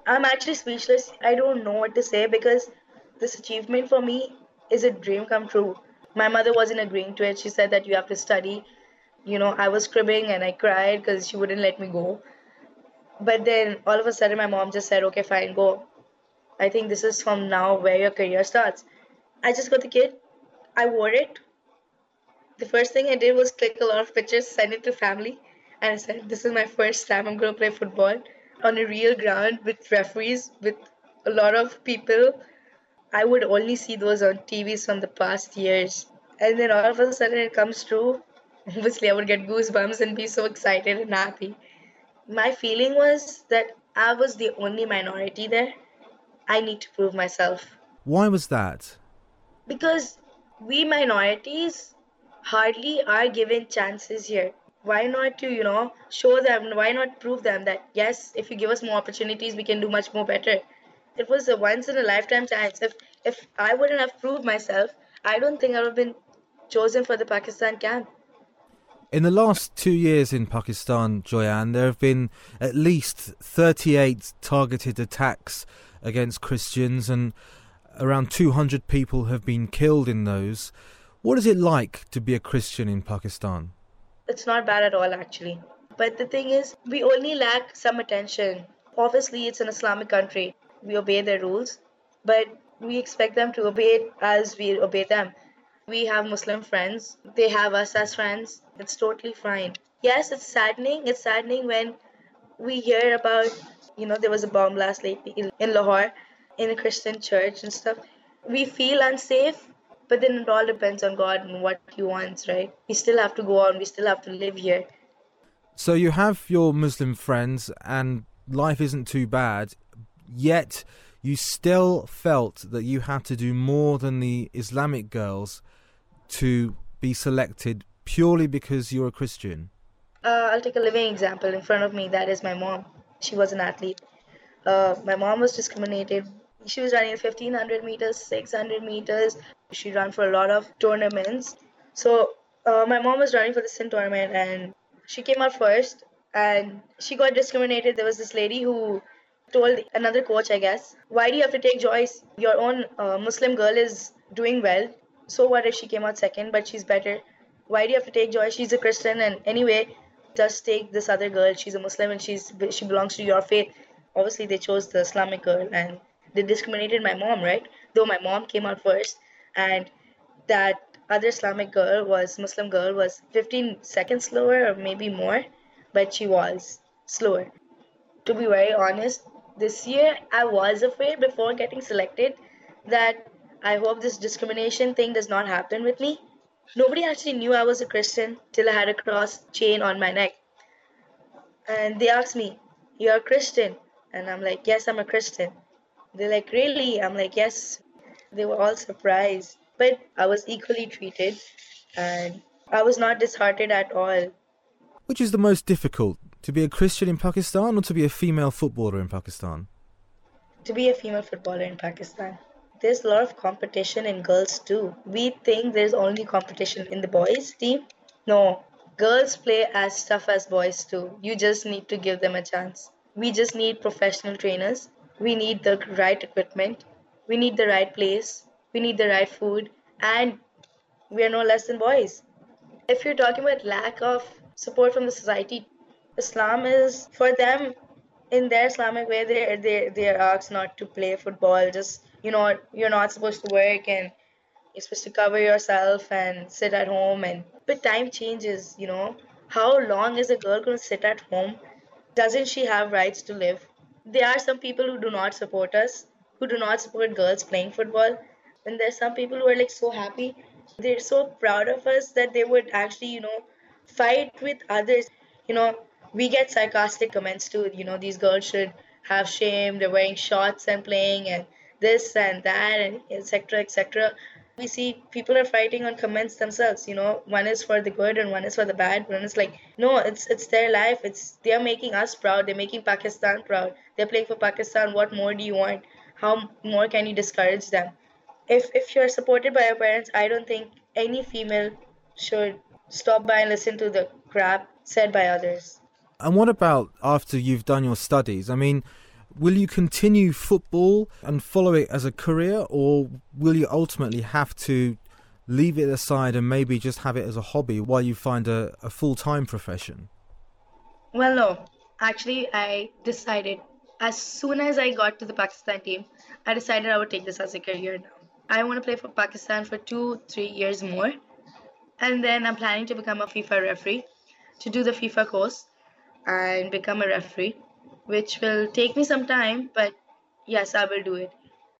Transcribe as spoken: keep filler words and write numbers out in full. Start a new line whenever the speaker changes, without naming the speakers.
I'm actually speechless. I don't know what to say because this achievement for me is a dream come true. My mother wasn't agreeing to it. She said that you have to study. You know, I was cribbing and I cried because she wouldn't let me go. But then all of a sudden, my mom just said, okay, fine, go. I think this is from now where your career starts. I just got the kit. I wore it. The first thing I did was click a lot of pictures, send it to family, and I said, this is my first time I'm going to play football on a real ground with referees, with a lot of people. I would only see those on T Vs from the past years. And then all of a sudden it comes true. Obviously, I would get goosebumps and be so excited and happy. My feeling was that I was the only minority there. I need to prove myself.
Why was that?
Because we minorities hardly are given chances here. Why not to, you know, show them, why not prove them that yes, if you give us more opportunities, we can do much more better. It was a once in a lifetime chance. If if I wouldn't have proved myself, I don't think I would have been chosen for the Pakistan camp.
In the last two years in Pakistan, Joyanne, there have been at least thirty-eight targeted attacks against Christians and around two hundred people have been killed in those. What is it like to be a Christian in Pakistan?
It's not bad at all, actually. But the thing is, we only lack some attention. Obviously, it's an Islamic country. We obey their rules, but we expect them to obey it as we obey them. We have Muslim friends. They have us as friends. It's totally fine. Yes, it's saddening. It's saddening when we hear about, you know, there was a bomb blast lately in, in Lahore in a Christian church and stuff. We feel unsafe, but then it all depends on God and what He wants, right? We still have to go on. We still have to live here.
So you have your Muslim friends and life isn't too bad, yet you still felt that you had to do more than the Islamic girls to be selected purely because you're a Christian.
Uh, I'll take a living example in front of me. That is my mom. She was an athlete. Uh, my mom was discriminated. She was running fifteen hundred meters, six hundred meters. She ran for a lot of tournaments. So uh, my mom was running for the Sin tournament and she came out first and she got discriminated. There was this lady who told another coach, I guess, why do you have to take Joyce? Your own uh, Muslim girl is doing well. So what if she came out second, but she's better? Why do you have to take Joyce? She's a Christian and anyway, just take this other girl. She's a Muslim and she's she belongs to your faith. Obviously, they chose the Islamic girl and they discriminated my mom, right? Though my mom came out first and that other Islamic girl was Muslim girl was fifteen seconds slower or maybe more, but she was slower. To be very honest, this year I was afraid before getting selected that I hope this discrimination thing does not happen with me. Nobody actually knew I was a Christian till I had a cross chain on my neck. And they asked me, you're a Christian? And I'm like, yes, I'm a Christian. They're like, really? I'm like, yes. They were all surprised. But I was equally treated and I was not disheartened at all.
Which is the most difficult, to be a Christian in Pakistan or to be a female footballer in Pakistan?
To be a female footballer in Pakistan. There's a lot of competition in girls too. We think there's only competition in the boys team. No, girls play as tough as boys too. You just need to give them a chance. We just need professional trainers. We need the right equipment. We need the right place. We need the right food. And we are no less than boys. If you're talking about lack of support from the society, Islam is for them in their Islamic way. They they they are asked not to play football. Just you know, you're not supposed to work and you're supposed to cover yourself and sit at home. And but time changes. You know, how long is a girl going to sit at home? Doesn't she have rights to live? There are some people who do not support us, who do not support girls playing football. And there's some people who are like so happy. They're so proud of us that they would actually, you know, fight with others. You know, we get sarcastic comments too. You know, these girls should have shame. They're wearing shorts and playing and this and that and et cetera et cetera. We see people are fighting on comments themselves. You know, one is for the good and one is for the bad. One is like, no, it's it's their life. It's they're making us proud. They're making Pakistan proud. They're playing for Pakistan. What more do you want? How more can you discourage them? If if you're supported by your parents, I don't think any female should stop by and listen to the crap said by others.
And what about after you've done your studies? I mean, Will you continue football and follow it as a career, or will you ultimately have to leave it aside and maybe just have it as a hobby while you find a, a full-time profession?
Well, no. Actually, I decided as soon as I got to the Pakistan team, I decided I would take this as a career now. I want to play for Pakistan for two, three years more. And then I'm planning to become a FIFA referee, to do the FIFA course and become a referee, which will take me some time, but yes, I will do it.